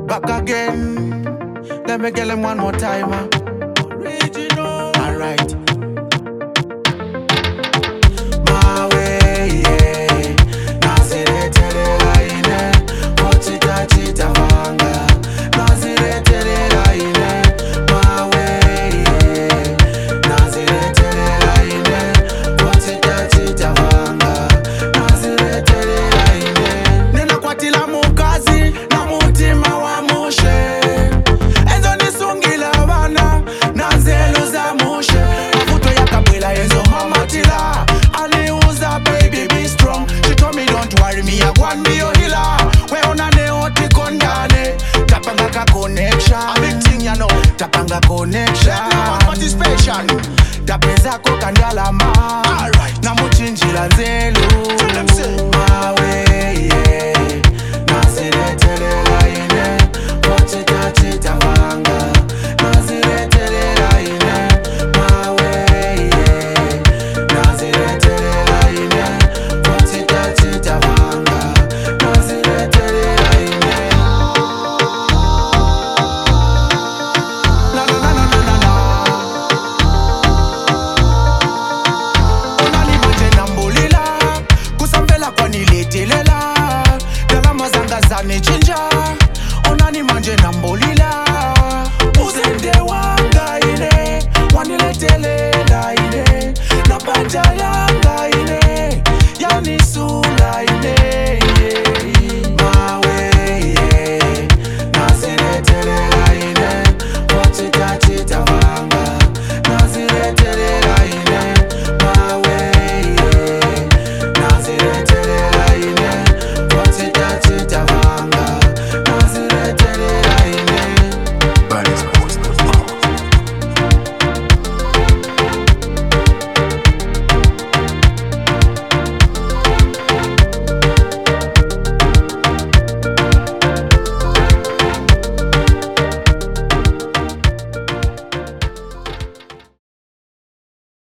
Back again. Let me get them one more time. Original. Alright. My way, yeah. Nazire tere aine. Ochita chita vanga. Nazire tere aine. My way, yeah. Nazire tere aine. Ochita chita vanga. Nazire tere aine. Nena kwatila mukazi na mutima wa mushe. Enzo nisungila wana na zelu za mushe. Mafuto ya kabwela enzo mamatila. Aliuza baby be strong. She told me don't worry me I want me your healer. We onane oti kondane. Tapanga ka connection. A big thing you know. Tapanga connection. Participation. Tapeza ko kandala ma. Alright. Na muchinjila nzelu. Mawe yeah. Nazire tere aine. Ochita chita vanga. Nazire tere aine. Mawe yeah. Nazire tere aine. Ochita chita vanga. Nazire tere aine. Na na na na na na na. Onani manje nambulila. Kusambela kwa niletelela. Dala mazanga zane chinja. Onani manje nambulila. Uzende wanga ine. Waniletelela ine. Napanja yanga ine. Yani sula ine, yeah.